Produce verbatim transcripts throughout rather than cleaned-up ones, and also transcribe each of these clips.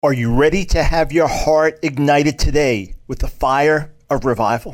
Are you ready to have your heart ignited today with the fire of revival?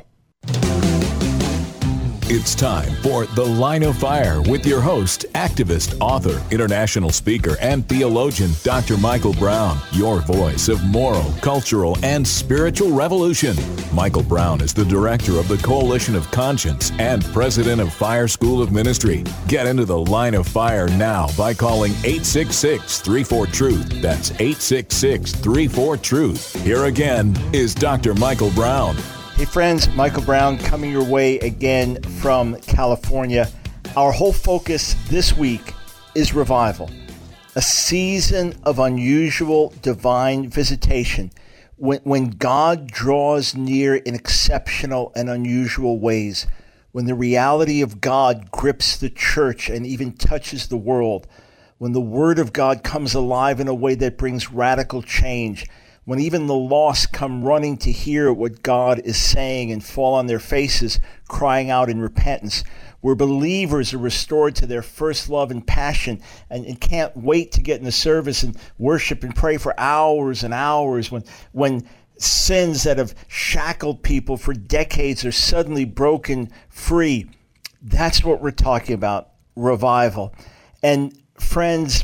It's time for The Line of Fire with your host, activist, author, international speaker, and theologian, Doctor Michael Brown, your voice of moral, cultural, and spiritual revolution. Michael Brown is the director of the Coalition of Conscience and president of Fire School of Ministry. Get into The Line of Fire now by calling eight six six, three four, truth. That's eight six six, three four, truth. Here again is Doctor Michael Brown. Hey friends, Michael Brown coming your way again from California. Our whole focus this week is revival, a season of unusual divine visitation when, when God draws near in exceptional and unusual ways, when the reality of God grips the church and even touches the world, when the Word of God comes alive in a way that brings radical change, when even the lost come running to hear what God is saying and fall on their faces, crying out in repentance, where believers are restored to their first love and passion and, and can't wait to get in the service and worship and pray for hours and hours, when, when sins that have shackled people for decades are suddenly broken free. That's what we're talking about, revival. And friends,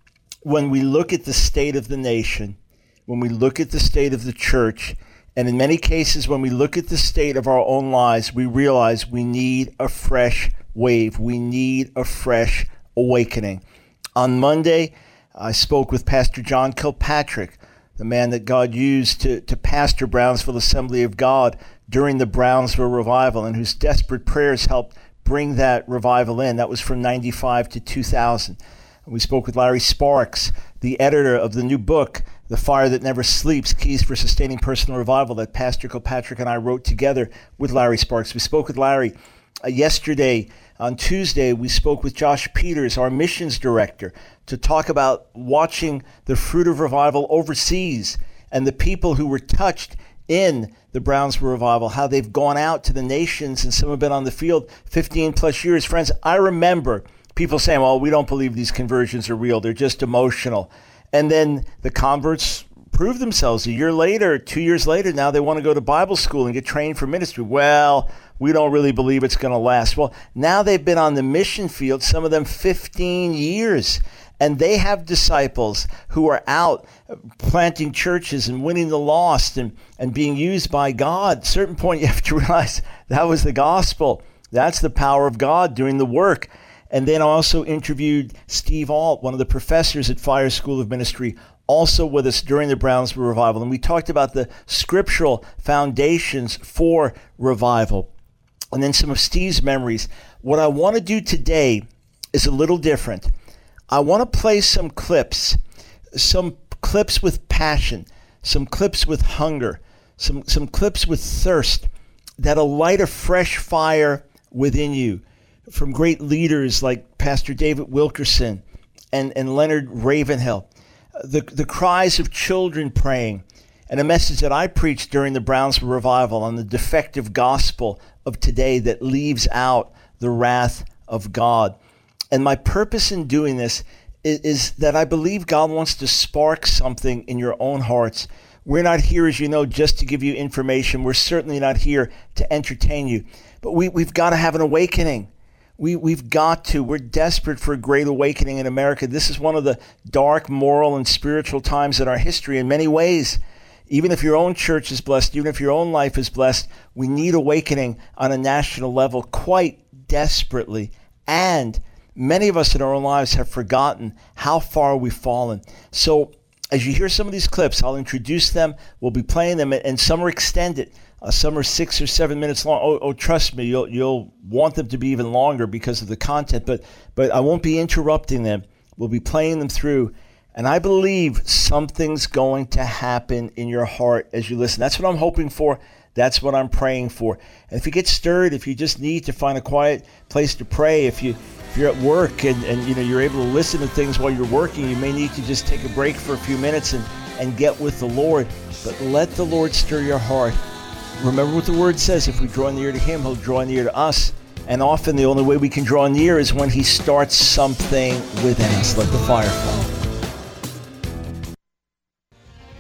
when we look at the state of the nation, when we look at the state of the church, and in many cases, when we look at the state of our own lives, we realize we need a fresh wave. We need a fresh awakening. On Monday, I spoke with Pastor John Kilpatrick, the man that God used to, to pastor Brownsville Assembly of God during the Brownsville revival, and whose desperate prayers helped bring that revival in. That was from ninety-five to two thousand. We spoke with Larry Sparks, the editor of the new book, The Fire That Never Sleeps, Keys for Sustaining Personal Revival, that Pastor Kilpatrick and I wrote together with Larry Sparks. We spoke with Larry uh, yesterday. On Tuesday, we spoke with Josh Peters, our missions director, to talk about watching the fruit of revival overseas and the people who were touched in the Brownsville revival, how they've gone out to the nations, and some have been on the field fifteen plus years. Friends, I remember people saying, well, we don't believe these conversions are real. They're just emotional. And then the converts prove themselves a year later, two years later. Now they want to go to Bible school and get trained for ministry. Well, we don't really believe it's going to last. Well, now they've been on the mission field, some of them fifteen years. And they have disciples who are out planting churches and winning the lost and, and being used by God. At a certain point, you have to realize that was the gospel. That's the power of God doing the work. And then I also interviewed Steve Alt, one of the professors at Fire School of Ministry, also with us during the Brownsville revival. And we talked about the scriptural foundations for revival. And then some of Steve's memories. What I want to do today is a little different. I want to play some clips, some clips with passion, some clips with hunger, some, some clips with thirst that'll light a fresh fire within you, from great leaders like Pastor David Wilkerson and, and Leonard Ravenhill, the, the cries of children praying, and a message that I preached during the Brownsville revival on the defective gospel of today that leaves out the wrath of God. And my purpose in doing this is, is that I believe God wants to spark something in your own hearts. We're not here, as you know, just to give you information. We're certainly not here to entertain you. But we, we've got to have an awakening. We, we've got to. We're desperate for a great awakening in America. This is one of the dark moral and spiritual times in our history in many ways. Even if your own church is blessed, even if your own life is blessed, we need awakening on a national level quite desperately. And many of us in our own lives have forgotten how far we've fallen. So as you hear some of these clips, I'll introduce them. We'll be playing them, and some are extended. Uh, some are six or seven minutes long. Oh, oh, trust me, you'll you'll want them to be even longer because of the content. But but I won't be interrupting them. We'll be playing them through, and I believe something's going to happen in your heart as you listen. That's what I'm hoping for. That's what I'm praying for. And if you get stirred, if you just need to find a quiet place to pray, if you if you're at work and, and you know you're able to listen to things while you're working, you may need to just take a break for a few minutes and, and get with the Lord. But let the Lord stir your heart. Remember what the Word says. If we draw near to Him, He'll draw near to us. And often the only way we can draw near is when He starts something within us. Let the fire fall.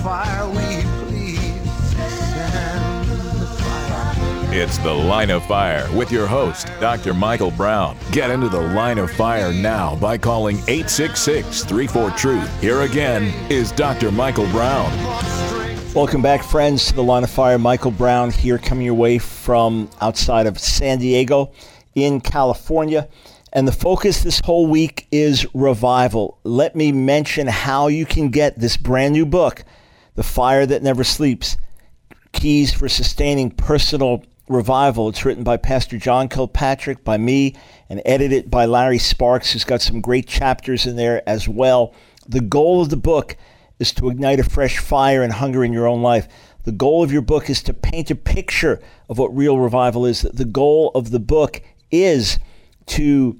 fire we believe. Stand the fire. It's The Line of Fire with your host, Doctor Michael Brown. Get into the Line of Fire now by calling eight six six, three four, TRUTH. Here again is Doctor Michael Brown. Welcome back, friends, to The Line of Fire. Michael Brown here, coming your way from outside of San Diego in California. And the focus this whole week is revival. Let me mention how you can get this brand new book, The Fire That Never Sleeps, Keys for Sustaining Personal Revival. It's written by Pastor John Kilpatrick, by me, and edited by Larry Sparks, who's got some great chapters in there as well. The goal of the book is to ignite a fresh fire and hunger in your own life. The goal of your book is to paint a picture of what real revival is. The goal of the book is to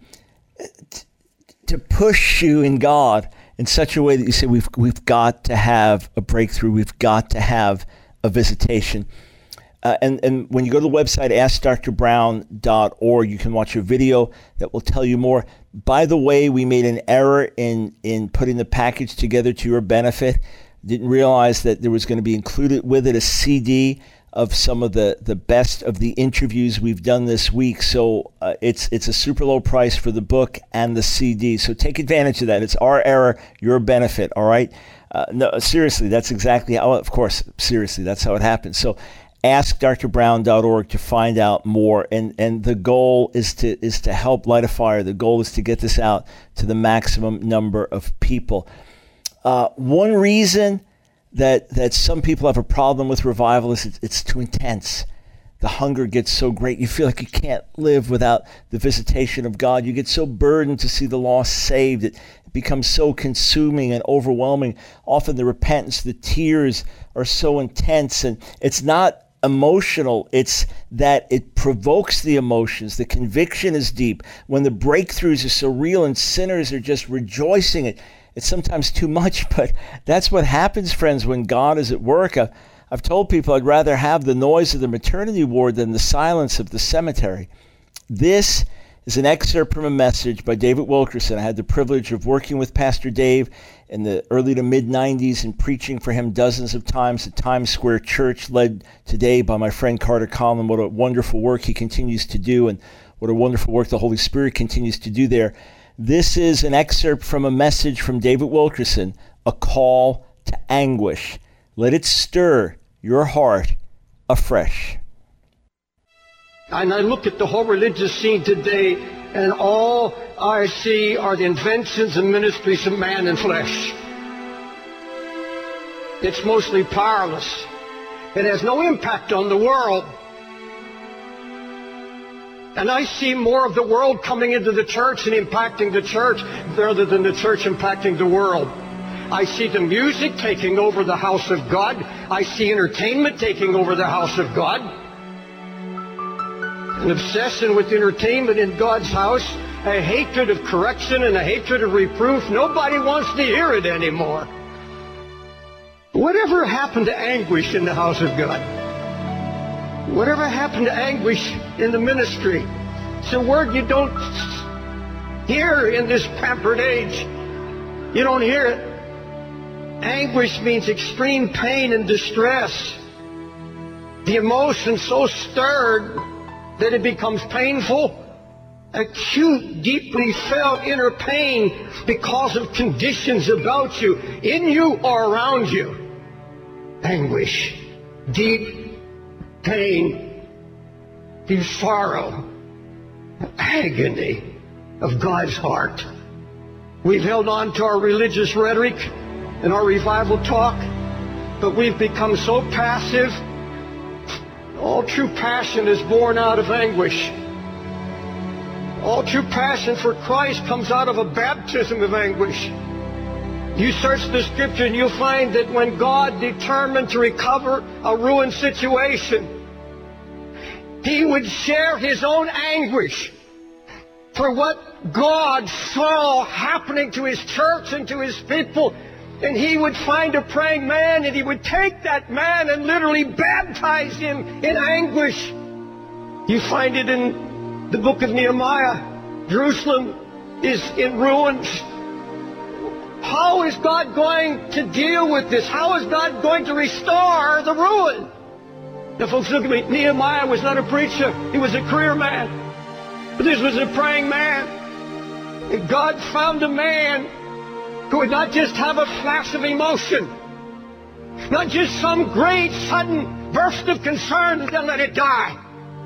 to push you in God in such a way that you say, we've we've got to have a breakthrough. We've got to have a visitation. Uh, and, and when you go to the website, ask dr brown dot org, you can watch a video that will tell you more. By the way, we made an error in, in putting the package together to your benefit. Didn't realize that there was going to be included with it a C D of some of the, the best of the interviews we've done this week. So uh, it's it's a super low price for the book and the C D. So take advantage of that. It's our error, your benefit, all right? Uh, no, seriously, that's exactly how, of course, seriously, that's how it happens. So ask dr brown dot org to find out more. And, and the goal is to is to help light a fire. The goal is to get this out to the maximum number of people. Uh, one reason that that some people have a problem with revival is it's, it's too intense. The hunger gets so great. You feel like you can't live without the visitation of God. You get so burdened to see the lost saved. It, it becomes so consuming and overwhelming. Often the repentance, the tears are so intense, and it's not emotional. It's that it provokes the emotions. The conviction is deep. When the breakthroughs are so real and sinners are just rejoicing, it It's sometimes too much, but that's what happens, friends, when God is at work. I've, I've told people I'd rather have the noise of the maternity ward than the silence of the cemetery. This is an excerpt from a message by David Wilkerson. I had the privilege of working with Pastor Dave in the early to mid nineties and preaching for him dozens of times at Times Square Church, led today by my friend Carter Conlon. What a wonderful work he continues to do, and what a wonderful work the Holy Spirit continues to do there. This is an excerpt from a message from David Wilkerson, A Call to Anguish. Let it stir your heart afresh. And I look at the whole religious scene today, and all I see are the inventions and ministries of man and flesh. It's mostly powerless. It has no impact on the world. And I see more of the world coming into the church and impacting the church rather than the church impacting the world. I see the music taking over the house of God. I see entertainment taking over the house of God. An obsession with entertainment in God's house, a hatred of correction and a hatred of reproof. Nobody wants to hear it anymore. Whatever happened to anguish in the house of God? Whatever happened to anguish in the ministry? It's a word you don't hear in this pampered age. You don't hear it. Anguish means extreme pain and distress. The emotion so stirred that it becomes painful. Acute, deeply felt inner pain because of conditions about you, in you or around you. Anguish. Deep pain, deep sorrow, agony of God's heart. We've held on to our religious rhetoric and our revival talk, but we've become so passive. All true passion is born out of anguish. All true passion for Christ comes out of a baptism of anguish. You search the scripture and you'll find that when God determined to recover a ruined situation, He would share His own anguish for what God saw happening to His church and to His people. And He would find a praying man, and He would take that man and literally baptize him in anguish. You find it in the book of Nehemiah. Jerusalem is in ruins. how is God going to deal with this? How is God going to restore the ruin? Now, folks, look at me. Nehemiah was not a preacher. He was a career man. But this was a praying man. And God found a man who would not just have a flash of emotion, not just some great sudden burst of concern and then let it die.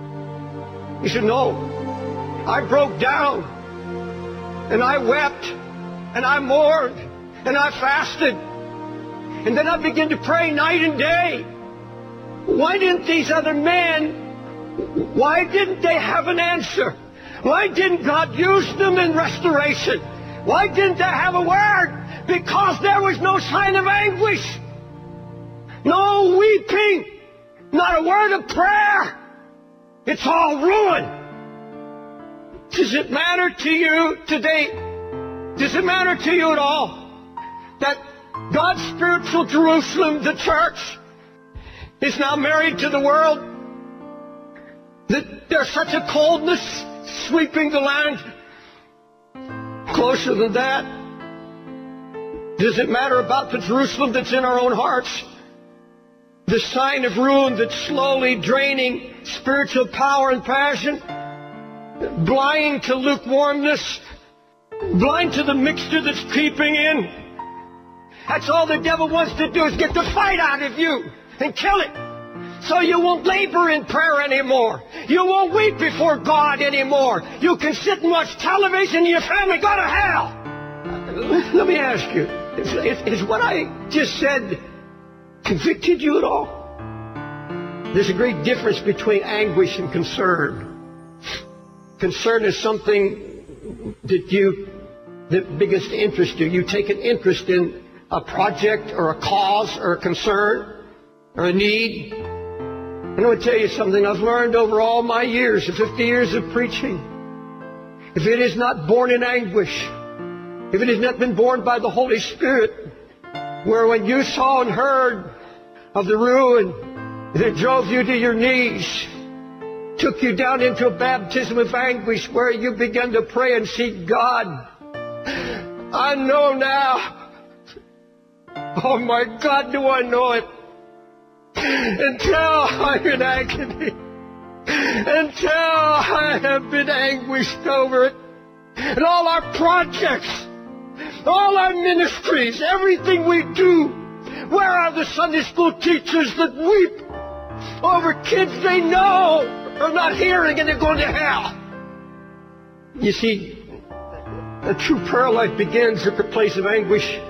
He said, no, I broke down and I wept and I mourned and I fasted. And then I began to pray night and day. Why didn't these other men, why didn't they have an answer? Why didn't God use them in restoration? Why didn't they have a word? Because there was no sign of anguish. No weeping. Not a word of prayer. It's all ruin. Does it matter to you today? Does it matter to you at all that God's spiritual Jerusalem, the church, is now married to the world? That there's such a coldness sweeping the land? Closer than that, does it matter about the Jerusalem that's in our own hearts? The sign of ruin that's slowly draining spiritual power and passion, blind to lukewarmness, blind to the mixture that's creeping in. That's all the devil wants to do, is get the fight out of you and kill it. So you won't labor in prayer anymore. You won't weep before God anymore. You can sit and watch television and your family go to hell. Let me ask you, is, is what I just said convicted you at all? There's a great difference between anguish and concern. Concern is something that you, that biggest interest you. You take an interest in a project or a cause or a concern or a need. And I want to tell you something I've learned over all my years, fifty years of preaching. If it is not born in anguish, if it has not been born by the Holy Spirit, where when you saw and heard of the ruin that drove you to your knees, took you down into a baptism of anguish where you began to pray and seek God, I know now. Oh my God, do I know it. Until I'm in agony, until I have been anguished over it, and all our projects, all our ministries, everything we do, where are the Sunday school teachers that weep over kids they know are not hearing and they're going to hell? You see, a true prayer life begins at the place of anguish.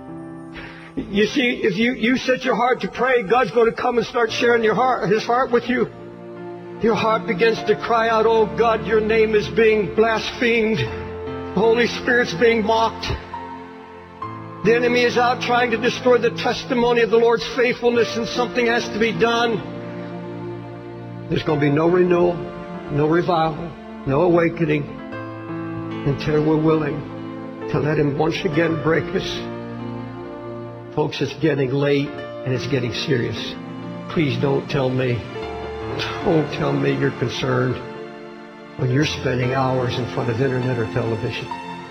You see, if you, you set your heart to pray, God's going to come and start sharing your heart, His heart with you. Your heart begins to cry out, oh God, your name is being blasphemed. The Holy Spirit's being mocked. The enemy is out trying to destroy the testimony of the Lord's faithfulness, and something has to be done. There's going to be no renewal, no revival, no awakening until we're willing to let Him once again break us. Folks, it's getting late and it's getting serious. Please don't tell me, don't tell me you're concerned when you're spending hours in front of internet or television.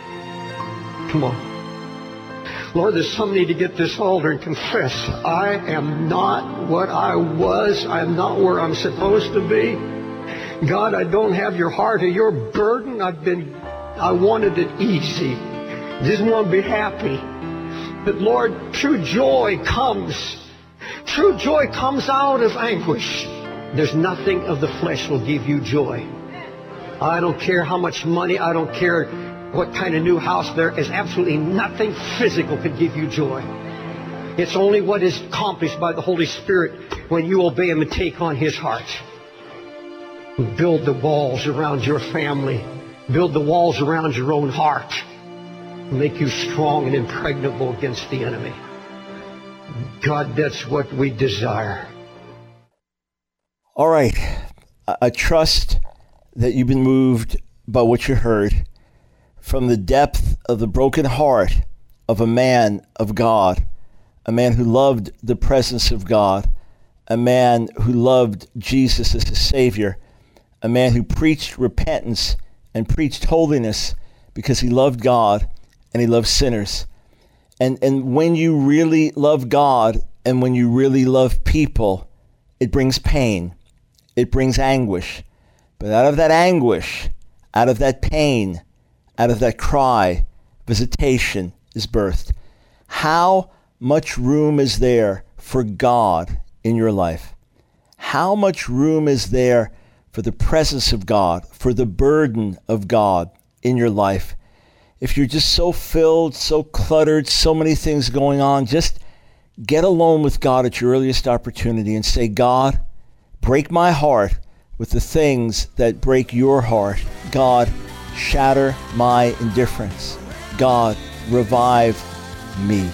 Come on. Lord, there's some need to get this altar and confess, I am not what I was. I am not where I'm supposed to be. God, I don't have your heart or your burden. I've been, I wanted it easy. Didn't want to be happy. But Lord, true joy comes. True joy comes out of anguish. There's nothing of the flesh will give you joy. I don't care how much money, I don't care what kind of new house. There is absolutely nothing physical can give you joy. It's only what is accomplished by the Holy Spirit when you obey Him and take on His heart. Build the walls around your family. Build the walls around your own heart. Make you strong and impregnable against the enemy. God, that's what we desire. All right. I trust that you've been moved by what you heard from the depth of the broken heart of a man of God, a man who loved the presence of God, a man who loved Jesus as his Savior, a man who preached repentance and preached holiness because he loved God and he loved sinners. And, and when you really love God and when you really love people, it brings pain. It brings anguish. But out of that anguish, out of that pain, out of that cry, visitation is birthed. How much room is there for God in your life? How much room is there for the presence of God, for the burden of God in your life? If you're just so filled, so cluttered, so many things going on, just get alone with God at your earliest opportunity and say, God, break my heart with the things that break your heart. God, shatter my indifference. God, revive me.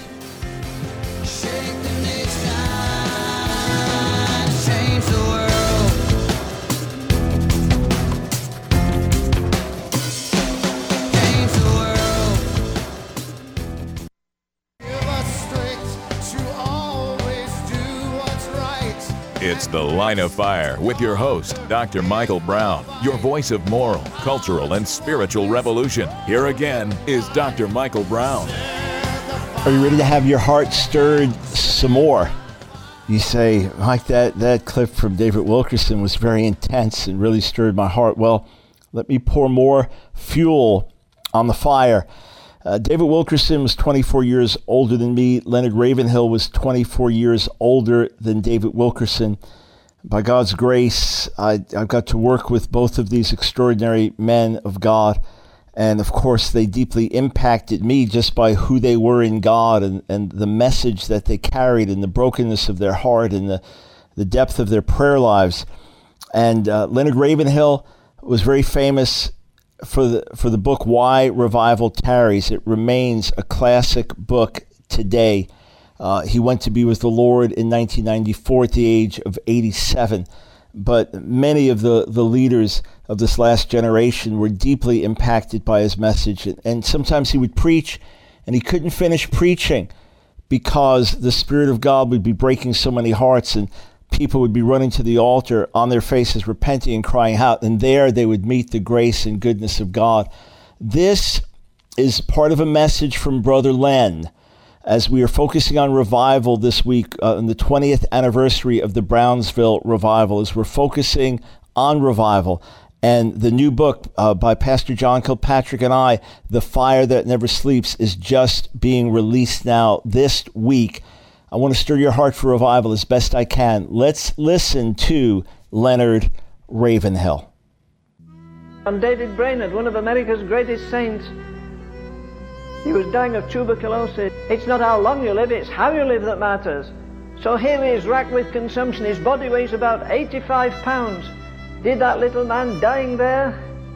It's The Line of Fire with your host, Doctor Michael Brown, your voice of moral, cultural, and spiritual revolution. Here again is Doctor Michael Brown. Are you ready to have your heart stirred some more? You say, Mike, that, that clip from David Wilkerson was very intense and really stirred my heart. Well, let me pour more fuel on the fire. Uh, David Wilkerson was twenty-four years older than me. Leonard Ravenhill was twenty-four years older than David Wilkerson. By God's grace, I, I've got to work with both of these extraordinary men of God. And of course, they deeply impacted me just by who they were in God and, and the message that they carried and the brokenness of their heart and the, the depth of their prayer lives. And uh, Leonard Ravenhill was very famous for the for the book Why Revival Tarries. It remains a classic book today. Uh, he went to be with the Lord in nineteen ninety-four at the age of eighty-seven. But many of the, the leaders of this last generation were deeply impacted by his message. And, and sometimes he would preach and he couldn't finish preaching because the Spirit of God would be breaking so many hearts and people would be running to the altar on their faces, repenting and crying out, and there they would meet the grace and goodness of God. This is part of a message from Brother Len, as we are focusing on revival this week, uh, on the twentieth anniversary of the Brownsville revival, as we're focusing on revival. And the new book uh, by Pastor John Kilpatrick and I, The Fire That Never Sleeps, is just being released now this week. I want to stir your heart for revival as best I can. Let's listen to Leonard Ravenhill. I'm David Brainerd, one of America's greatest saints. He was dying of tuberculosis. It's not how long you live, it's how you live that matters. So here he is, racked with consumption. His body weighs about eighty-five pounds. Did that little man dying there?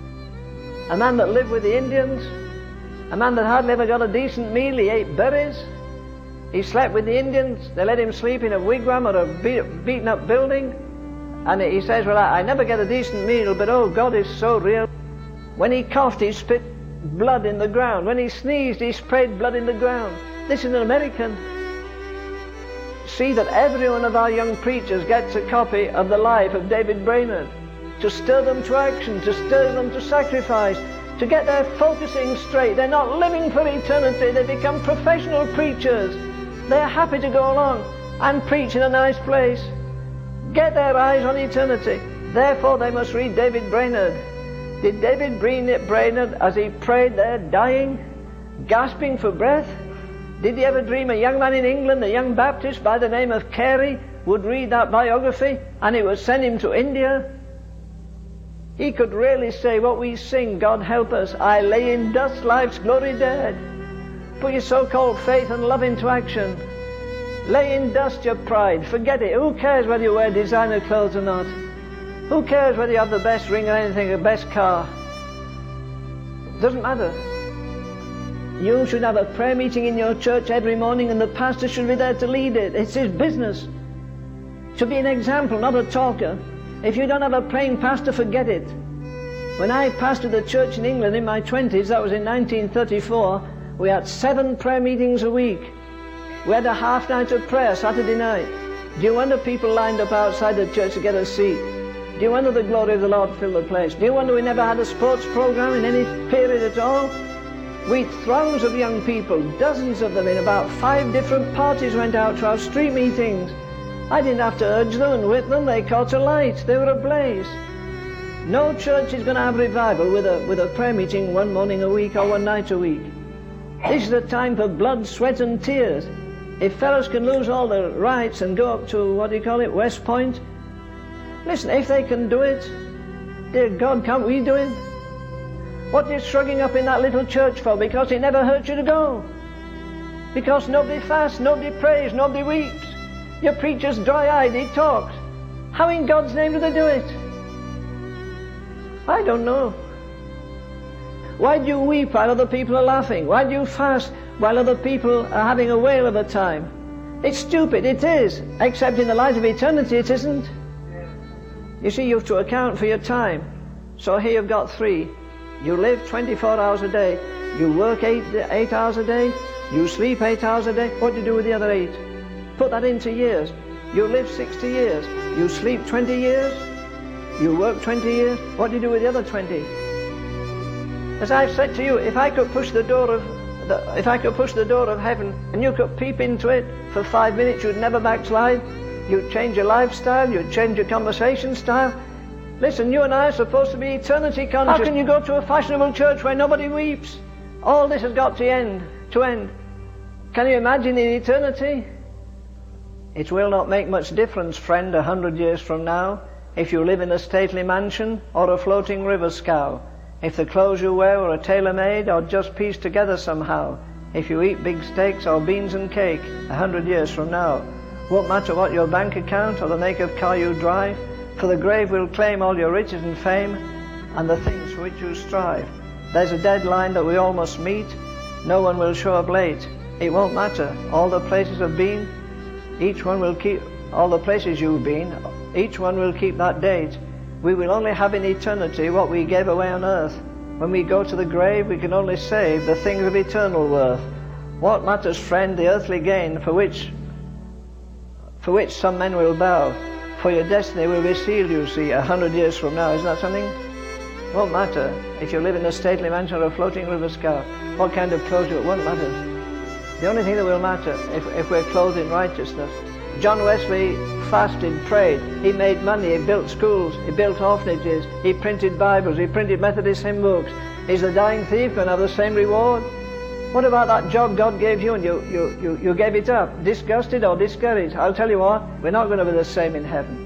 A man that lived with the Indians? A man that hardly ever got a decent meal, he ate berries? He slept with the Indians. They let him sleep in a wigwam or a beat, beaten up building. And he says, well, I, I never get a decent meal, but oh, God is so real. When he coughed, he spit blood in the ground. When he sneezed, he sprayed blood in the ground. This is an American. See that every one of our young preachers gets a copy of the life of David Brainerd, to stir them to action, to stir them to sacrifice, to get their focusing straight. They're not living for eternity. They become professional preachers. They're happy to go along and preach in a nice place. Get their eyes on eternity. Therefore, they must read David Brainerd. Did David Brainerd, as he prayed there, dying, gasping for breath, did he ever dream a young man in England, a young Baptist by the name of Carey, would read that biography and it would send him to India? He could really say what we sing, God help us, I lay in dust, life's glory dead. Put your so-called faith and love into action. Lay in dust your pride, forget it. Who cares whether you wear designer clothes or not? Who cares whether you have the best ring or anything, the best car? Doesn't matter. You should have a prayer meeting in your church every morning and the pastor should be there to lead it. It's his business. Should be an example, not a talker. If you don't have a praying pastor, forget it. When I pastored a church in England in my twenties, that was in nineteen thirty-four, we had seven prayer meetings a week. We had a half night of prayer Saturday night. Do you wonder people lined up outside the church to get a seat? Do you wonder the glory of the Lord filled the place? Do you wonder we never had a sports program in any period at all? We throngs of young people, dozens of them in about five different parties, went out to our street meetings. I didn't have to urge them and whip them. They caught a light. They were ablaze. No church is going to have revival with a, with a prayer meeting one morning a week or one night a week. This is a time for blood, sweat and tears. If fellows can lose all their rights and go up to, what do you call it, West Point, listen, if they can do it, dear God, can't we do it? What are you shrugging up in that little church for? Because it never hurt you to go. Because nobody fasts, nobody prays, nobody weeps. Your preacher's dry-eyed, he talks. How in God's name do they do it? I don't know. Why do you weep while other people are laughing? Why do you fast while other people are having a whale of a time? It's stupid, it is. Except in the light of eternity, it isn't. You see, you have to account for your time. So here you've got three. You live twenty-four hours a day. You work eight, eight hours a day. You sleep eight hours a day. What do you do with the other eight? Put that into years. You live sixty years. You sleep twenty years. You work twenty years. What do you do with the other twenty? As I've said to you, if I could push the door of the, if I could push the door of heaven and you could peep into it for five minutes, you'd never backslide. You'd change your lifestyle. You'd change your conversation style. Listen, you and I are supposed to be eternity conscious. How can you go to a fashionable church where nobody weeps? All this has got to end. To end. Can you imagine in eternity? It will not make much difference, friend, a hundred years from now, if you live in a stately mansion or a floating river scow, if the clothes you wear are tailor-made or just pieced together somehow, if you eat big steaks or beans and cake a hundred years from now. Won't matter what your bank account or the make of car you drive, for the grave will claim all your riches and fame and the things for which you strive. There's a deadline that we all must meet. No one will show up late. It won't matter. All the places have been, each one will keep, all the places you've been, each one will keep that date. We will only have in eternity what we gave away on earth. When we go to the grave, we can only save the things of eternal worth. What matters, friend, the earthly gain for which, for which some men will bow? For your destiny will be sealed, you see, a hundred years from now. Isn't that something? Won't matter if you live in a stately mansion or a floating river scow. What kind of clothes you, it won't matter. The only thing that will matter, if, if we're clothed in righteousness. John Wesley fasted, prayed, he made money, he built schools, he built orphanages, he printed Bibles, he printed Methodist hymn books. Is the dying thief going to have the same reward? What about that job God gave you and you, you, you, you gave it up? Disgusted or discouraged? I'll tell you what, we're not going to be the same in heaven.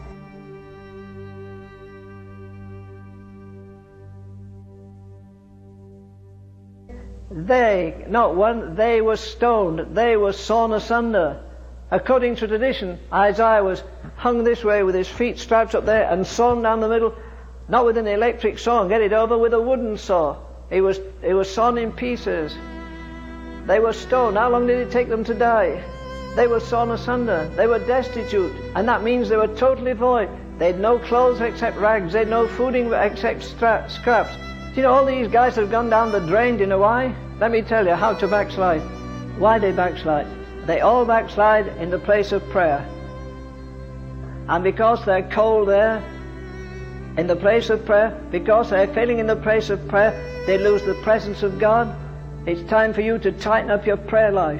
They, not one, they were stoned, they were sawn asunder. According to tradition, Isaiah was hung this way with his feet strapped up there and sawn down the middle, not with an electric saw and get it over, with a wooden saw. He was, he was sawn in pieces. They were stoned. How long did it take them to die? They were sawn asunder. They were destitute. And that means they were totally void. They had no clothes except rags. They had no food except stra- scraps. Do you know all these guys have gone down the drain? Do you know why? Let me tell you how to backslide. Why they backslide? They all backslide in the place of prayer. And because they're cold there, in the place of prayer, because they're failing in the place of prayer, they lose the presence of God. It's time for you to tighten up your prayer life.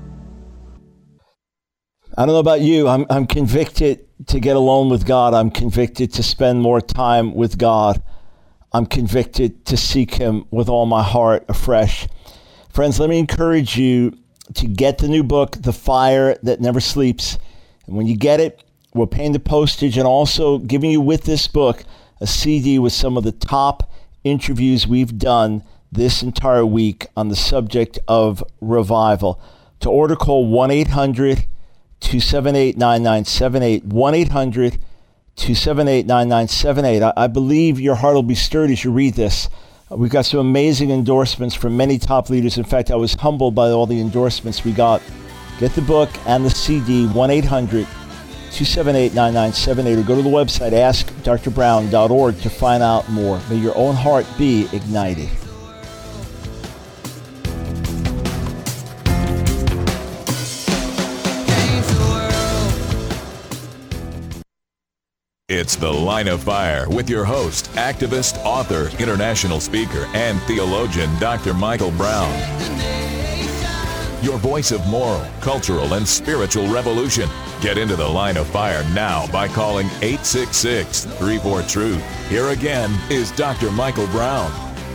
I don't know about you. I'm I'm convicted to get alone with God. I'm convicted to spend more time with God. I'm convicted to seek Him with all my heart afresh. Friends, let me encourage you to get the new book, The Fire That Never Sleeps. And when you get it, we're paying the postage and also giving you with this book a C D with some of the top interviews we've done this entire week on the subject of revival. To order, call one eight hundred two seven eight nine nine seven eight, one eight hundred two seven eight nine nine seven eight. I, I believe your heart will be stirred as you read this. Uh, we've got some amazing endorsements from many top leaders. In fact, I was humbled by all the endorsements we got. Get the book and the C D, one eight hundred two seven eight nine nine seven eight, or go to the website ask dr brown dot org to find out more. May your own heart be ignited. It's The Line of Fire with your host, activist, author, international speaker, and theologian, Doctor Michael Brown. Your voice of moral, cultural, and spiritual revolution. Get into The Line of Fire now by calling eight six six, three four, truth. Here again is Doctor Michael Brown.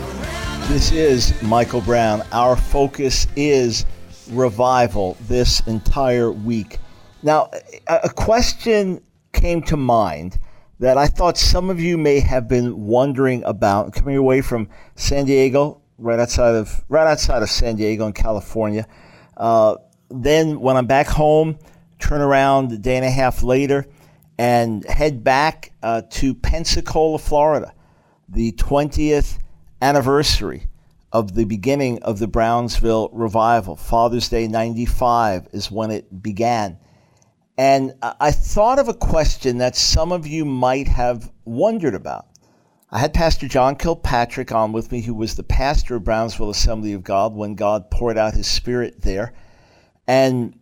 This is Michael Brown. Our focus is revival this entire week. Now, a question came to mind that I thought some of you may have been wondering about. Coming away from San Diego, right outside of right outside of San Diego in California. Uh, then when I'm back home, turn around a day and a half later and head back uh, to Pensacola, Florida, the twentieth anniversary of the beginning of the Brownsville revival. Father's Day ninety-five is when it began. And I thought of a question that some of you might have wondered about. I had Pastor John Kilpatrick on with me, who was the pastor of Brownsville Assembly of God when God poured out his Spirit there. And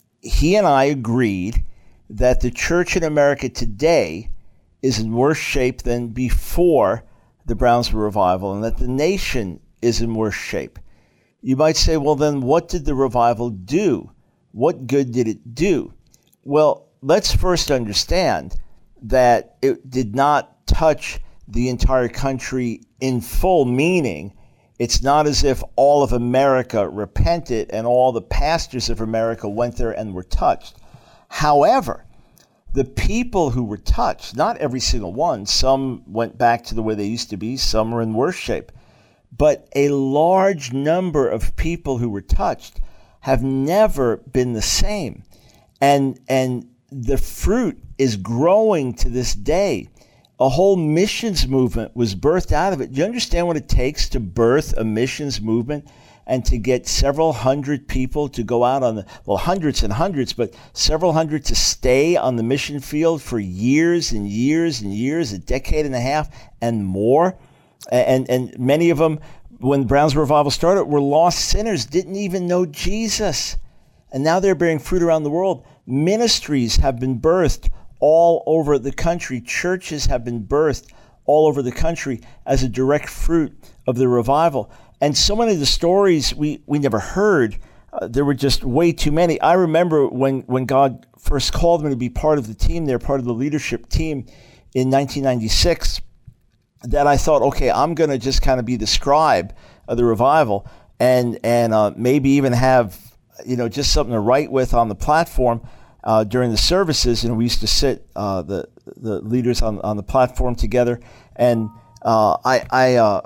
he and I agreed that the church in America today is in worse shape than before the Brownsville revival, and that the nation is in worse shape. You might say, well, then what did the revival do? What good did it do? Well, let's first understand that it did not touch the entire country in full, meaning it's not as if all of America repented and all the pastors of America went there and were touched. However, the people who were touched, not every single one, some went back to the way they used to be, some are in worse shape, but a large number of people who were touched have never been the same. And and the fruit is growing to this day. A whole missions movement was birthed out of it. Do you understand what it takes to birth a missions movement and to get several hundred people to go out on the, well, hundreds and hundreds, but several hundred to stay on the mission field for years and years and years, a decade and a half and more? And, and many of them, when Brownsville Revival started, were lost sinners, didn't even know Jesus. And now they're bearing fruit around the world. Ministries have been birthed all over the country. Churches have been birthed all over the country as a direct fruit of the revival. And so many of the stories we, we never heard, uh, there were just way too many. I remember when, when God first called me to be part of the team there, part of the leadership team in nineteen ninety-six, that I thought, okay, I'm going to just kind of be the scribe of the revival and, and uh, maybe even have you know, just something to write with on the platform uh, during the services. And we used to sit, uh, the the leaders on, on the platform together. And uh, I I, uh,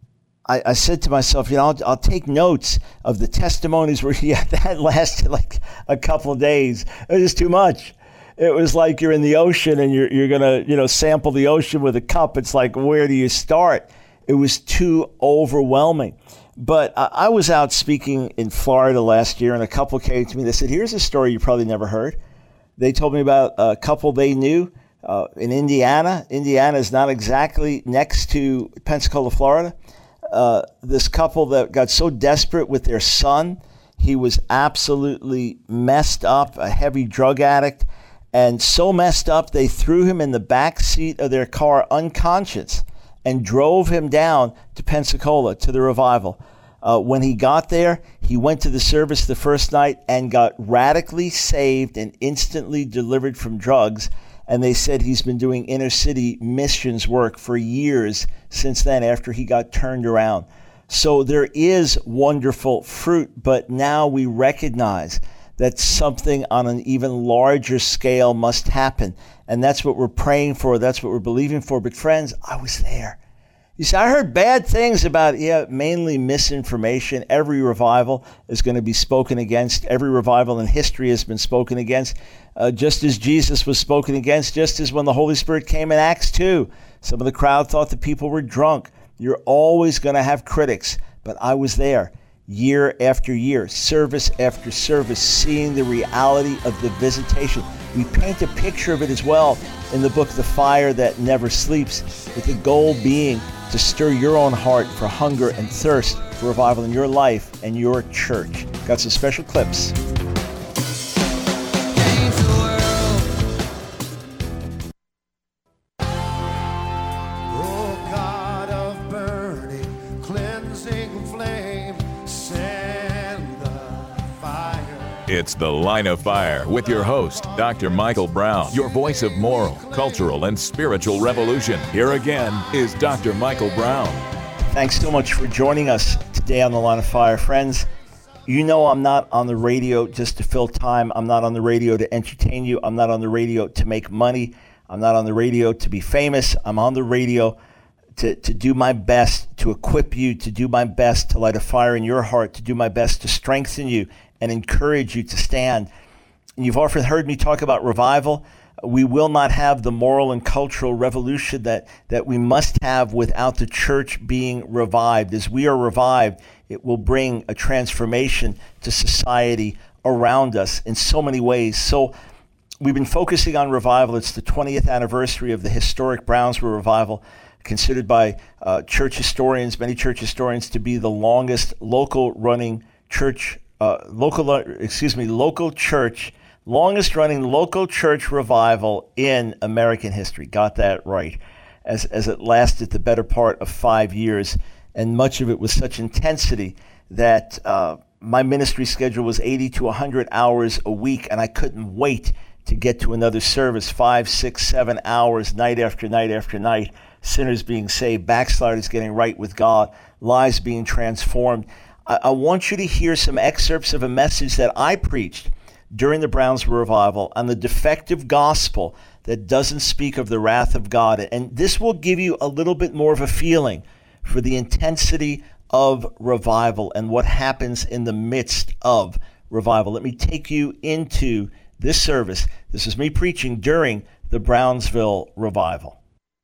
I I said to myself, you know, I'll, I'll take notes of the testimonies where yeah, that lasted like a couple of days. It was too much. It was like you're in the ocean and you're you're gonna you know sample the ocean with a cup. It's like, where do you start? It was too overwhelming. But I was out speaking in Florida last year, and a couple came to me. They said, here's a story you probably never heard. They told me about a couple they knew uh, in Indiana. Indiana is not exactly next to Pensacola, Florida. Uh, this couple that got so desperate with their son, he was absolutely messed up, a heavy drug addict, and so messed up they threw him in the back seat of their car unconscious and drove him down to Pensacola to the revival. Uh, when he got there, he went to the service the first night and got radically saved and instantly delivered from drugs. And they said he's been doing inner city missions work for years since then after he got turned around. So there is wonderful fruit, but now we recognize that something on an even larger scale must happen. And that's what we're praying for. That's what we're believing for. But friends, I was there. You see, I heard bad things about, yeah, mainly misinformation. Every revival is going to be spoken against. Every revival in history has been spoken against, uh, just as Jesus was spoken against, just as when the Holy Spirit came in Acts two. Some of the crowd thought the people were drunk. You're always going to have critics, but I was there. Year after year, service after service, seeing the reality of the visitation. We paint a picture of it as well in the book, The Fire That Never Sleeps, with the goal being to stir your own heart for hunger and thirst for revival in your life and your church. Got some special clips. It's The Line of Fire with your host, Doctor Michael Brown, your voice of moral, cultural, and spiritual revolution. Here again is Doctor Michael Brown. Thanks so much for joining us today on The Line of Fire. Friends, you know I'm not on the radio just to fill time. I'm not on the radio to entertain you. I'm not on the radio to make money. I'm not on the radio to be famous. I'm on the radio to, to do my best to equip you, to do my best to light a fire in your heart, to do my best to strengthen you and encourage you to stand. And you've often heard me talk about revival. We will not have the moral and cultural revolution that, that we must have without the church being revived. As we are revived, it will bring a transformation to society around us in so many ways. So we've been focusing on revival. It's the twentieth anniversary of the historic Brownsville revival, considered by uh, church historians, many church historians, to be the longest local running church, uh, local, excuse me, local church, longest running local church revival in American history. Got that right. As, as it lasted the better part of five years. And much of it was such intensity that uh, my ministry schedule was eighty to one hundred hours a week, and I couldn't wait to get to another service, five, six, seven hours, night after night after night, sinners being saved, backsliders getting right with God, lives being transformed. I, I want you to hear some excerpts of a message that I preached during the Brownsville revival on the defective gospel that doesn't speak of the wrath of God. And this will give you a little bit more of a feeling for the intensity of revival and what happens in the midst of revival. Let me take you into this service. This is me preaching during the Brownsville revival.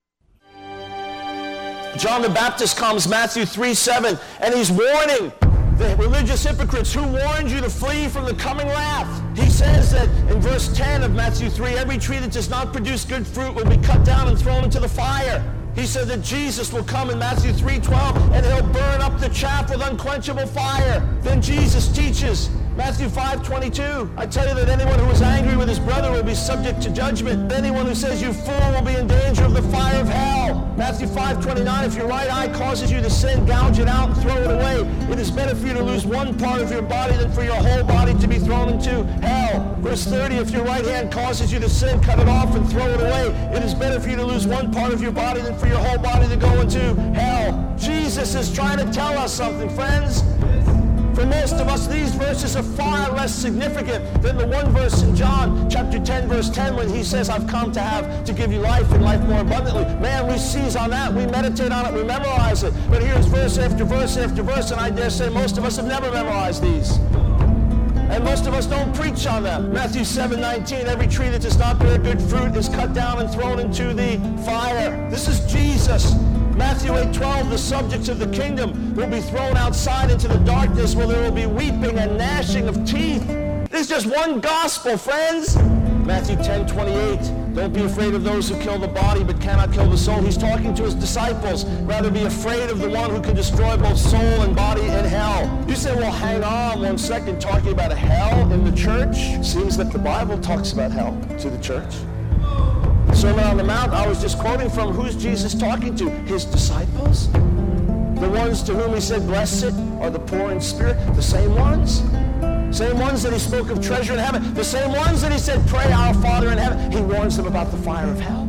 John the Baptist comes, Matthew three seven, and he's warning the religious hypocrites who warned you to flee from the coming wrath. He says that in verse ten of Matthew three, every tree that does not produce good fruit will be cut down and thrown into the fire. He said that Jesus will come in Matthew three twelve, and he'll burn up the chaff with unquenchable fire. Then Jesus teaches, Matthew five twenty-two, I tell you that anyone who is angry with his brother will be subject to judgment. Anyone who says you fool will be in danger of the fire of hell. Matthew five twenty-nine, if your right eye causes you to sin, gouge it out and throw it away. It is better for you to lose one part of your body than for your whole body to be thrown into hell. Verse thirty, if your right hand causes you to sin, cut it off and throw it away. It is better for you to lose one part of your body than for your whole body to go into hell. Jesus is trying to tell us something, friends. For most of us, these verses are far less significant than the one verse in John chapter ten, verse ten, when he says, I've come to have to give you life and life more abundantly. Man, we seize on that, we meditate on it, we memorize it. But here's verse after verse after verse, and I dare say most of us have never memorized these. And most of us don't preach on them. Matthew seven nineteen, every tree that does not bear good fruit is cut down and thrown into the fire. This is Jesus. Matthew eight twelve, the subjects of the kingdom will be thrown outside into the darkness where there will be weeping and gnashing of teeth. There's just one gospel, friends. Matthew ten twenty-eight, don't be afraid of those who kill the body but cannot kill the soul. He's talking to his disciples. Rather be afraid of the one who can destroy both soul and body in hell. You say, well, hang on one second, talking about a hell in the church? Seems that the Bible talks about hell to the church. Sermon on the Mount, I was just quoting from, who's Jesus talking to? His disciples? The ones to whom he said, blessed are the poor in spirit? The same ones? Same ones that he spoke of treasure in heaven? The same ones that he said, pray our Father in heaven? He warns them about the fire of hell.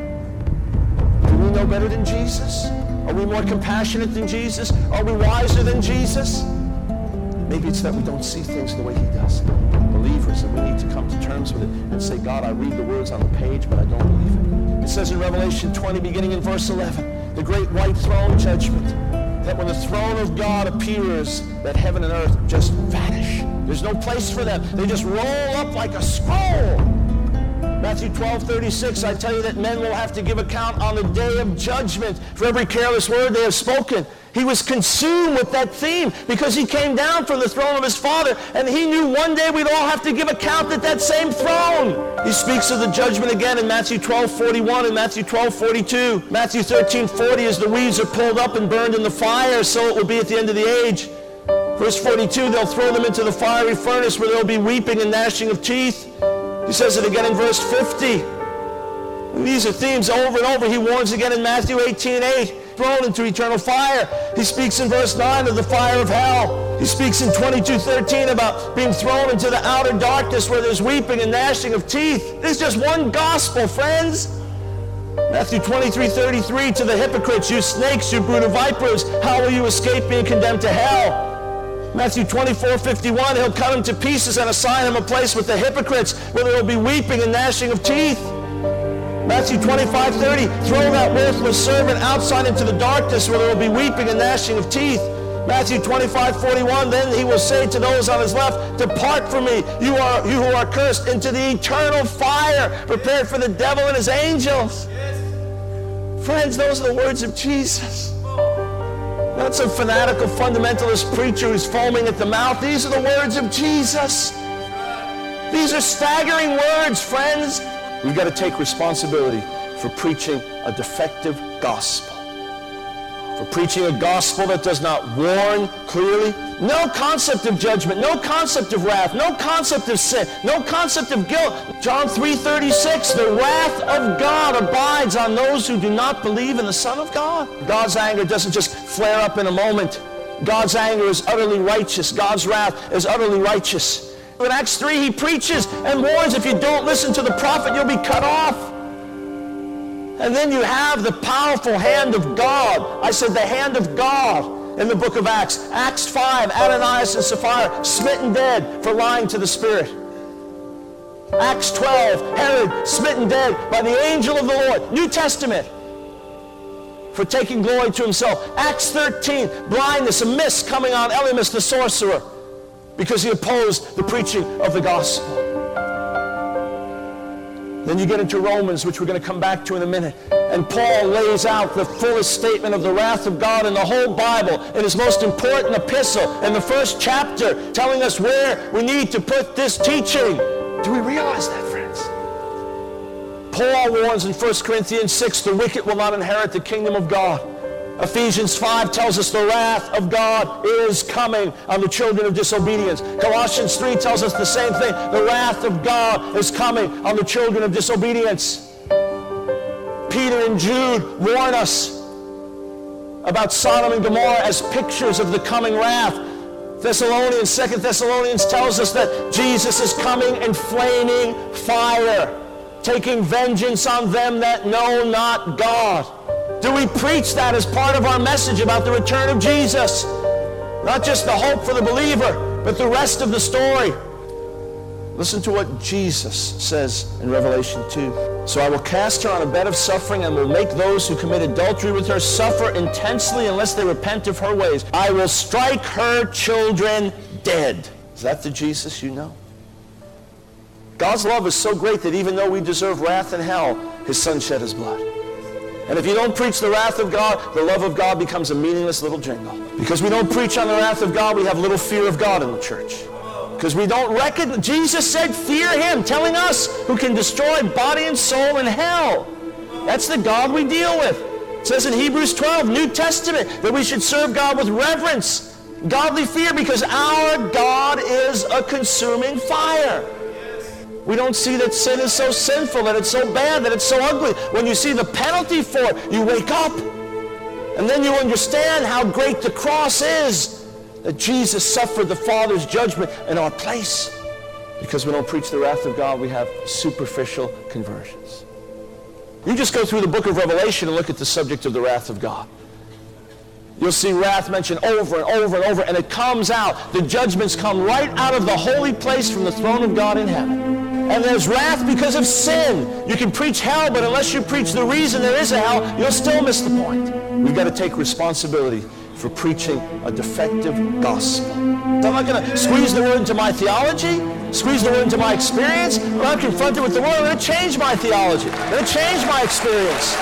Do we know better than Jesus? Are we more compassionate than Jesus? Are we wiser than Jesus? Maybe it's that we don't see things the way he does. Believers, that we need to come to terms with it and say, God, I read the words on the page, but I don't believe it. It says in Revelation twenty, beginning in verse eleven, the great white throne judgment, that when the throne of God appears, that heaven and earth just vanish. There's no place for them. They just roll up like a scroll. Matthew twelve thirty-six, I tell you that men will have to give account on the day of judgment for every careless word they have spoken. He was consumed with that theme because he came down from the throne of his Father, and he knew one day we'd all have to give account at that same throne. He speaks of the judgment again in Matthew twelve forty-one and Matthew twelve forty-two. Matthew thirteen forty, as the weeds are pulled up and burned in the fire, so it will be at the end of the age. Verse forty-two, they'll throw them into the fiery furnace where there'll be weeping and gnashing of teeth. He says it again in verse fifty. And these are themes over and over. He warns again in Matthew eighteen eight. thrown into eternal fire. He speaks in verse nine of the fire of hell. He speaks in twenty-two thirteen about being thrown into the outer darkness where there's weeping and gnashing of teeth. There's just one gospel, friends. Matthew twenty-three thirty-three, to the hypocrites, you snakes, you brood of vipers, how will you escape being condemned to hell? Matthew twenty-four fifty-one, he'll cut him to pieces and assign him a place with the hypocrites where there will be weeping and gnashing of teeth. Matthew twenty-five thirty, throw that worthless servant outside into the darkness where there will be weeping and gnashing of teeth. Matthew twenty-five forty-one, then he will say to those on his left, depart from me, you are you who are cursed, into the eternal fire prepared for the devil and his angels. Friends, those are the words of Jesus. Not some fanatical fundamentalist preacher who's foaming at the mouth. These are the words of Jesus. These are staggering words, friends. We've got to take responsibility for preaching a defective gospel. For preaching a gospel that does not warn clearly. No concept of judgment, no concept of wrath, no concept of sin, no concept of guilt. John three thirty-six, the wrath of God abides on those who do not believe in the Son of God. God's anger doesn't just flare up in a moment. God's anger is utterly righteous. God's wrath is utterly righteous. In Acts three, he preaches and warns, if you don't listen to the prophet, you'll be cut off. And then you have the powerful hand of God. I said the hand of God in the book of Acts. Acts five, Ananias and Sapphira smitten dead for lying to the Spirit. Acts twelve, Herod smitten dead by the angel of the Lord. New Testament. For taking glory to himself. Acts thirteen, blindness, a mist coming on Elymas the sorcerer because he opposed the preaching of the gospel. Then you get into Romans, which we're going to come back to in a minute. And Paul lays out the fullest statement of the wrath of God in the whole Bible in his most important epistle in the first chapter, telling us where we need to put this teaching. Do we realize that, friends? Paul warns in First Corinthians six, the wicked will not inherit the kingdom of God. Ephesians five tells us the wrath of God is coming on the children of disobedience. Colossians three tells us the same thing. The wrath of God is coming on the children of disobedience. Peter and Jude warn us about Sodom and Gomorrah as pictures of the coming wrath. Thessalonians, Second Thessalonians tells us that Jesus is coming in flaming fire, taking vengeance on them that know not God. Do we preach that as part of our message about the return of Jesus? Not just the hope for the believer, but the rest of the story. Listen to what Jesus says in Revelation two. So I will cast her on a bed of suffering and will make those who commit adultery with her suffer intensely unless they repent of her ways. I will strike her children dead. Is that the Jesus you know? God's love is so great that even though we deserve wrath and hell, his son shed his blood. And if you don't preach the wrath of God, the love of God becomes a meaningless little jingle. Because we don't preach on the wrath of God, we have little fear of God in the church. Because we don't reckon, Jesus said, fear him, telling us who can destroy body and soul in hell. That's the God we deal with. It says in Hebrews twelve, New Testament, that we should serve God with reverence, godly fear, because our God is a consuming fire. We don't see that sin is so sinful, that it's so bad, that it's so ugly. When you see the penalty for it, you wake up. And then you understand how great the cross is, that Jesus suffered the Father's judgment in our place. Because we don't preach the wrath of God, we have superficial conversions. You just go through the book of Revelation and look at the subject of the wrath of God. You'll see wrath mentioned over and over and over, and it comes out. The judgments come right out of the holy place from the throne of God in heaven. And there's wrath because of sin. You can preach hell, but unless you preach the reason there is a hell, you'll still miss the point. We've got to take responsibility for preaching a defective gospel. So I'm not going to squeeze the word into my theology, squeeze the word into my experience. When I'm confronted with the word, I'm going to change my theology. I'm going to change my experience.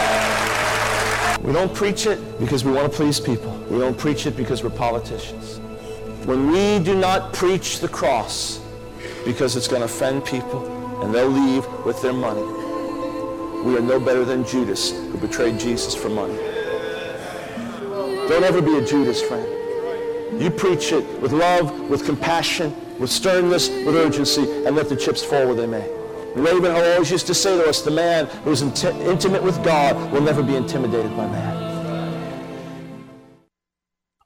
We don't preach it because we want to please people. We don't preach it because we're politicians. When we do not preach the cross because it's going to offend people and they'll leave with their money, we are no better than Judas who betrayed Jesus for money. Don't ever be a Judas, friend. You preach it with love, with compassion, with sternness, with urgency, and let the chips fall where they may. Ravenhill always used to say to us, the man who's int- intimate with God will never be intimidated by man.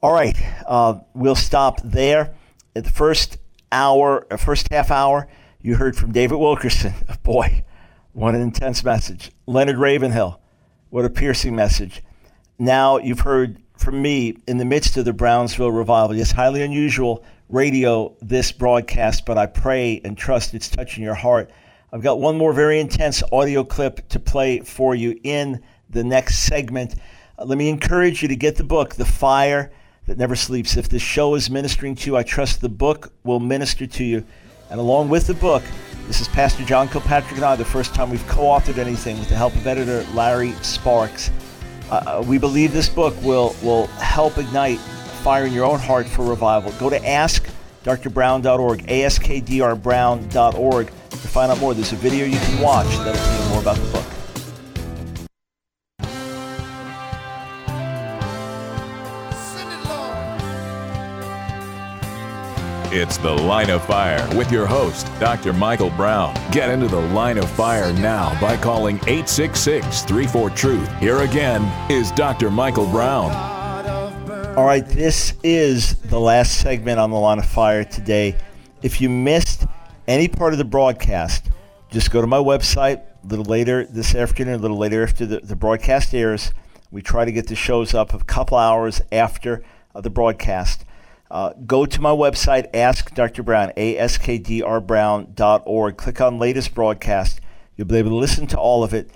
All right, uh, we'll stop there. At the first hour, uh, first half hour, you heard from David Wilkerson. Boy, what an intense message. Leonard Ravenhill, what a piercing message. Now you've heard from me in the midst of the Brownsville revival. It's highly unusual radio, this broadcast, but I pray and trust it's touching your heart. I've got one more very intense audio clip to play for you in the next segment. Uh, let me encourage you to get the book, The Fire That Never Sleeps. If this show is ministering to you, I trust the book will minister to you. And along with the book, this is Pastor John Kilpatrick and I, the first time we've co-authored anything with the help of editor Larry Sparks. Uh, we believe this book will, will help ignite fire in your own heart for revival. Go to ask dr brown dot org, ask dr brown dot org to find out more. There's a video you can watch that'll tell you more about the book. It's The Line of Fire with your host, Doctor Michael Brown. Get into the Line of Fire now by calling eight six six, three four, truth. Here again is Doctor Michael Brown. All right, this is the last segment on the Line of Fire today. If you missed any part of the broadcast, just go to my website a little later this afternoon, a little later after the, the broadcast airs. We try to get the shows up a couple hours after uh, the broadcast. Uh, go to my website, Ask Doctor Brown, ask dr brown dot org. Click on latest broadcast. You'll be able to listen to all of it.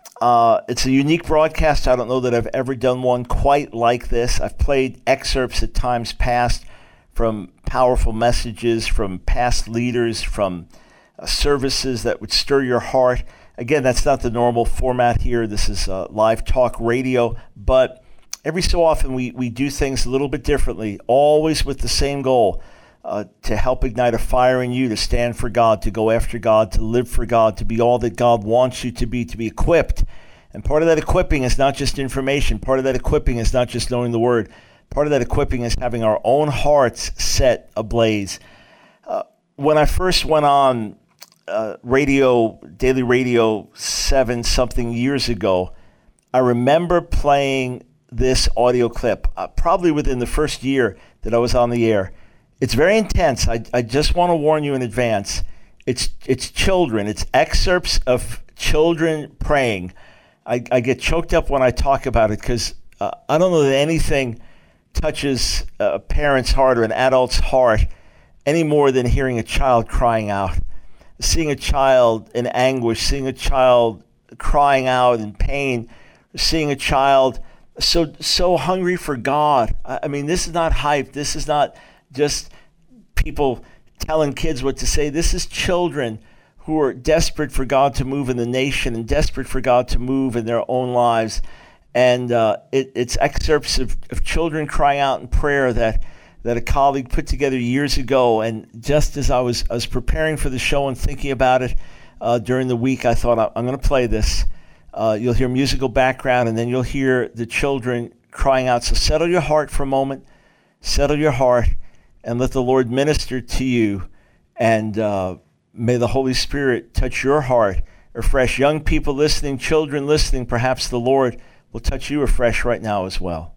Uh, it's a unique broadcast. I don't know that I've ever done one quite like this. I've played excerpts at times past from powerful messages, from past leaders, from uh, services that would stir your heart. Again, that's not the normal format here. This is uh, live talk radio, but every so often we, we do things a little bit differently, always with the same goal, uh, to help ignite a fire in you, to stand for God, to go after God, to live for God, to be all that God wants you to be, to be equipped. And part of that equipping is not just information. Part of that equipping is not just knowing the Word. Part of that equipping is having our own hearts set ablaze. Uh, when I first went on uh, radio, Daily Radio seven something years ago, I remember playing this audio clip, uh, probably within the first year that I was on the air. It's very intense. I, I just want to warn you in advance. It's it's children. It's excerpts of children praying. I, I get choked up when I talk about it because uh, I don't know that anything touches a parent's heart or an adult's heart any more than hearing a child crying out. Seeing a child in anguish, seeing a child crying out in pain, seeing a child so so hungry for God. I mean, this is not hype. This is not just people telling kids what to say. This is children who are desperate for God to move in the nation and desperate for God to move in their own lives. And uh, it, it's excerpts of, of children crying out in prayer that that a colleague put together years ago. And just as I was, I was preparing for the show and thinking about it uh, during the week, I thought, I'm going to play this. Uh, you'll hear musical background, and then you'll hear the children crying out. So settle your heart for a moment. Settle your heart, and let the Lord minister to you. And uh, may the Holy Spirit touch your heart afresh. Young people listening, children listening, perhaps the Lord will touch you afresh right now as well.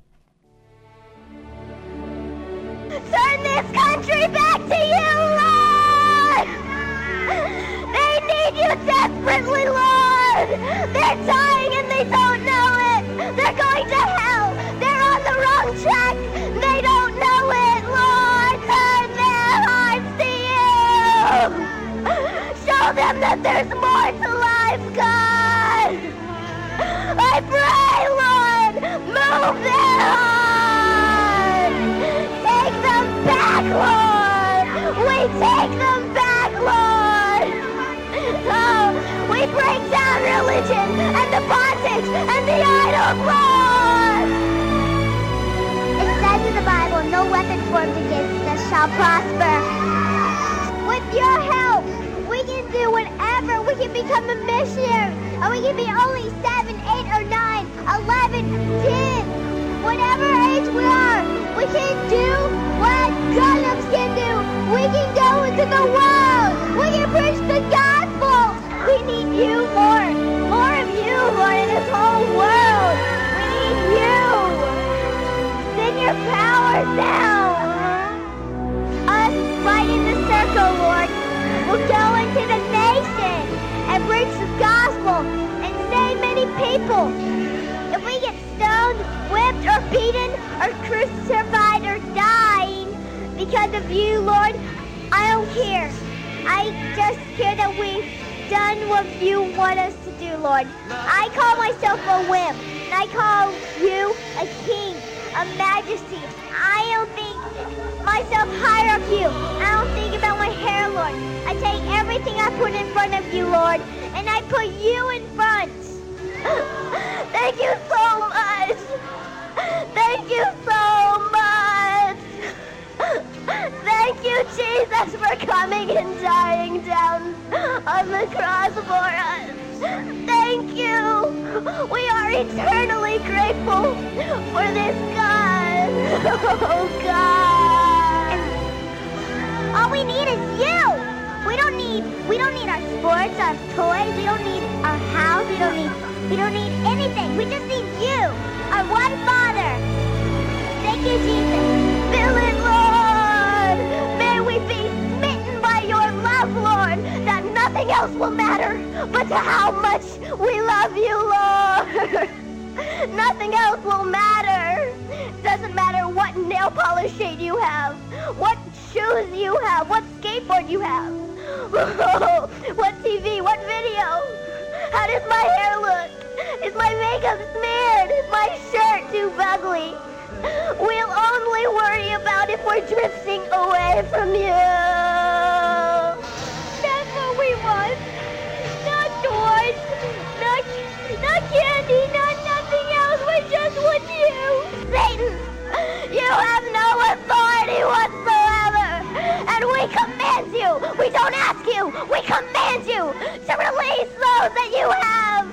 Turn this country back to you, Lord! They need you desperately, Lord! They're dying and they don't know it! They're going to hell! They're on the wrong track! They don't know it, Lord! Turn their hearts to you! Show them that there's more to life, God! I pray, Lord, move their hearts! Take them back, Lord! We take them back, Lord! Oh, we break down religion and the bondage and the idols, Lord! It says in the Bible, no weapon formed against us shall prosper. With your help, we can do whatever. We can become a missionary. And we can be only seven, eight, or nine, eleven, ten. Whatever age we are, we can do what grown-ups can do. We can go into the world. We can preach the gospel. We need you, Lord. More of you, Lord, in this whole world. We need you. Send your power soul. If we get stoned, whipped, or beaten, or crucified, or dying because of you, Lord, I don't care. I just care that we've done what you want us to do, Lord. I call myself a wimp, and I call you a king, a majesty. I don't think myself higher of you. I don't think about my hair, Lord. I take everything I put in front of you, Lord, and I put you in front. Thank you so much. Thank you so much. Thank you, Jesus, for coming and dying down on the cross for us. Thank you. We are eternally grateful for this God. Oh, God. All we need is you. We don't need we don't need our sports, our toys. We don't need our house. We don't need we don't need anything. We just need you, our one Father. Thank you, Jesus. Fill it, Lord. May we be smitten by your love, Lord, that nothing else will matter but to how much we love you, Lord. Nothing else will matter. Doesn't matter what nail polish shade you have, what shoes you have, what skateboard you have, what T V, what video. How does my hair look? Is my makeup smeared? Is my shirt too ugly? We'll only worry about if we're drifting away from you. That's what we want. Not toys, not, not candy, not nothing else. We just want you. Satan, you have no authority whatsoever. And we command you, we don't ask you, we command you to release those that you have.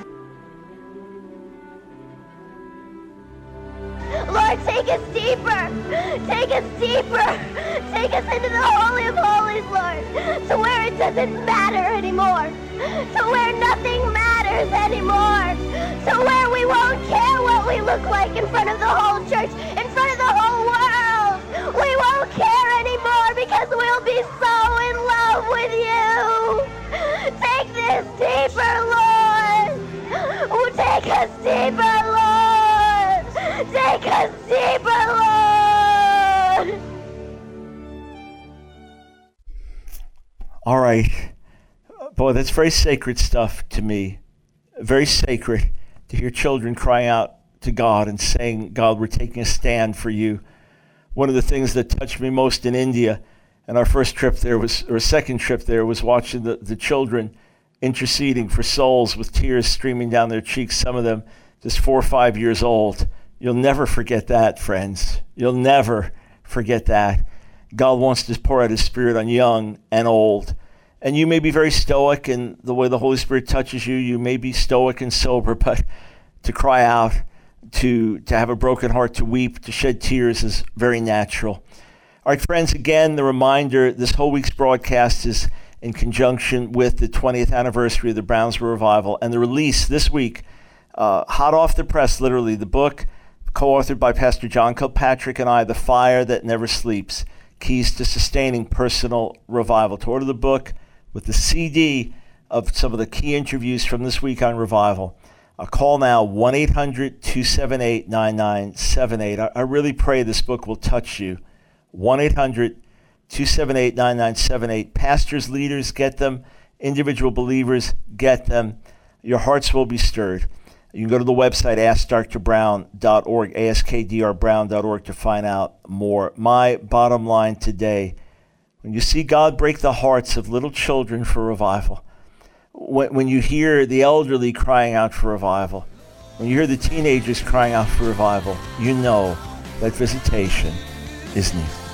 Lord, take us deeper. Take us deeper. Take us into the Holy of Holies, Lord, to where it doesn't matter anymore, to where nothing matters anymore, to where we won't care what we look like in front of the whole church, in front of the whole world. We won't care anymore because we'll be so in love with you. Take this deeper, Lord. Oh, take us deeper, Lord. Take us deeper, Lord. All right. Boy, that's very sacred stuff to me. Very sacred to hear children crying out to God and saying, God, we're taking a stand for you. One of the things that touched me most in India, and our first trip there was, or second trip there, was watching the, the children interceding for souls with tears streaming down their cheeks, some of them just four or five years old. You'll never forget that, friends. You'll never forget that. God wants to pour out his Spirit on young and old. And you may be very stoic in the way the Holy Spirit touches you. You may be stoic and sober, but to cry out, to, to have a broken heart, to weep, to shed tears is very natural. All right, friends, again, the reminder, this whole week's broadcast is in conjunction with the twentieth anniversary of the Brownsville Revival and the release this week, uh, hot off the press, literally, the book, co-authored by Pastor John Kilpatrick and I, The Fire That Never Sleeps, Keys to Sustaining Personal Revival. To order the book with the C D of some of the key interviews from this week on Revival, uh, call now, one eight hundred two seven eight nine nine seven eight. I, I really pray this book will touch you. one eight hundred two seven eight nine nine seven eight. Pastors, leaders, get them. Individual believers, get them. Your hearts will be stirred. You can go to the website, ask dr brown dot org, ask d r brown dot org to find out more. My bottom line today, when you see God break the hearts of little children for revival, when, when you hear the elderly crying out for revival, when you hear the teenagers crying out for revival, you know that visitation is near.